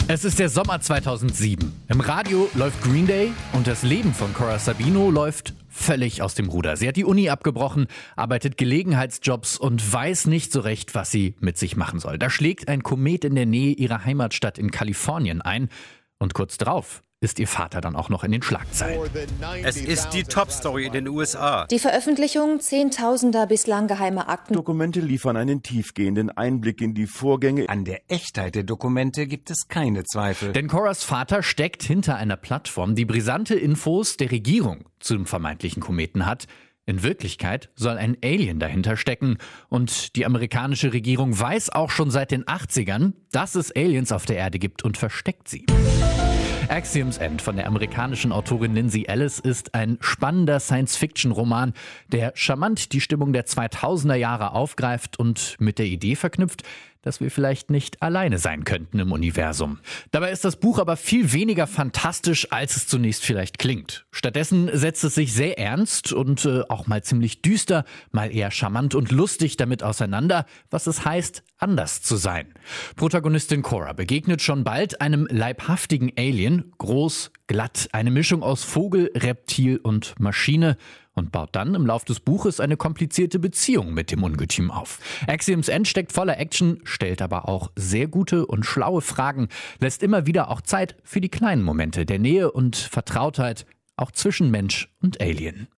Es ist der Sommer 2007. Im Radio läuft Green Day und das Leben von Cora Sabino läuft völlig aus dem Ruder. Sie hat die Uni abgebrochen, arbeitet Gelegenheitsjobs und weiß nicht so recht, was sie mit sich machen soll. Da schlägt ein Komet in der Nähe ihrer Heimatstadt in Kalifornien ein und kurz drauf ist ihr Vater dann auch noch in den Schlagzeilen. Es ist die Top-Story in den USA. Die Veröffentlichung zehntausender bislang geheimer Akten. Dokumente liefern einen tiefgehenden Einblick in die Vorgänge. An der Echtheit der Dokumente gibt es keine Zweifel. Denn Coras Vater steckt hinter einer Plattform, die brisante Infos der Regierung zum vermeintlichen Kometen hat. In Wirklichkeit soll ein Alien dahinter stecken. Und die amerikanische Regierung weiß auch schon seit den 80ern, dass es Aliens auf der Erde gibt und versteckt sie. Axiom's End von der amerikanischen Autorin Lindsay Ellis ist ein spannender Science-Fiction-Roman, der charmant die Stimmung der 2000er Jahre aufgreift und mit der Idee verknüpft, dass wir vielleicht nicht alleine sein könnten im Universum. Dabei ist das Buch aber viel weniger fantastisch, als es zunächst vielleicht klingt. Stattdessen setzt es sich sehr ernst und auch mal ziemlich düster, mal eher charmant und lustig damit auseinander, was es heißt, anders zu sein. Protagonistin Cora begegnet schon bald einem leibhaftigen Alien, groß, glatt, eine Mischung aus Vogel, Reptil und Maschine, und baut dann im Lauf des Buches eine komplizierte Beziehung mit dem Ungetüm auf. Axiom's End steckt voller Action, stellt aber auch sehr gute und schlaue Fragen, lässt immer wieder auch Zeit für die kleinen Momente der Nähe und Vertrautheit, auch zwischen Mensch und Alien.